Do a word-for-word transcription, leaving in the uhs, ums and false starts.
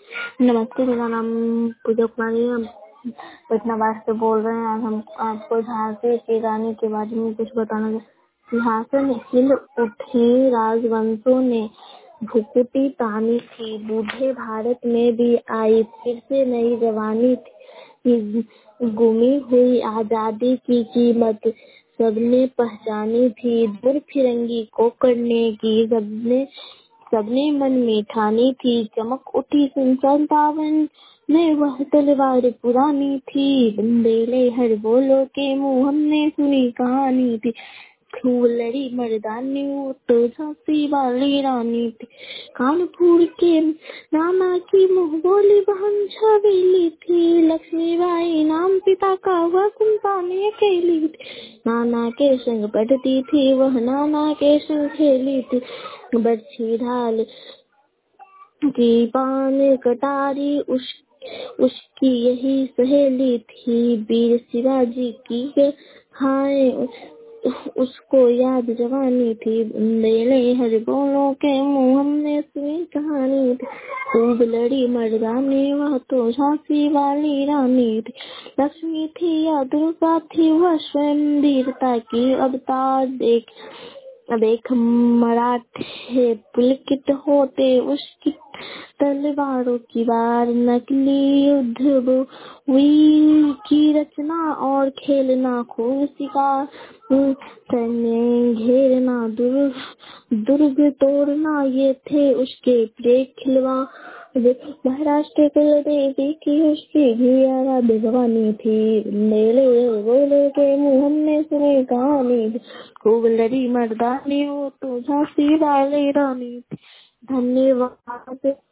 नमस्ते, मेरा नाम पूजा कुमारी है। हम पटना बाढ़ से बोल रहे हैं। आज हम आपको झांसी की रानी के बारे में कुछ बताना है। सिंहासन हिल उठे राजवंशों ने, भुकुटी तानी थी, बूढ़े भारत में भी आई फिर से नई जवानी थी। गुमी हुई आजादी की कीमत सबने पहचानी थी, दूर फिरंगी को करने की सबने सबने मन में ठानी थी। चमक उठी सन संतावन में वह तलवार पुरानी थी, बंदेले हर बोलो के मुंह हमने सुनी कहानी थी। खूब लड़ी मर्दानी वो तो झांसी वाली रानी थी। कानपुर के नाना की मुंह बोली बहन छबीली थी, लक्ष्मीबाई नाम पिता का वह संतानें अकेली थी। नाना के संग पढ़ती थी वह, नाना के संग खेली थी। बरछी ढाल की पान कटारी उस उसकी यही सहेली थी। वीर शिवाजी की खाए उसको याद जवानी थी, बुंदेले हर बोलों के मुंह हमने सुनी कहानी थी। खूब लड़ी मर्दानी वह तो झांसी वाली रानी थी। लक्ष्मी थी या दुर्गा थी वह स्वयं वीरता की अवतार। देख देख मराठे पुलकित होते उसकी तलवारों की बार। नकली युद्ध वीर की रचना और खेलना खूब शिकार, सैन्य घेरना दुर्ग दुर्ग तोड़ना ये थे उसके प्रिय खिलवाड़। महाराष्ट्र कुल देवी की उसकी भी आराध्य भवानी थी, मेले बोले के मुंह हमने सुनी कहानी थी। खूब लड़ी मर्दानी वो तो झांसी वाली रानी थी। धन्यवाद।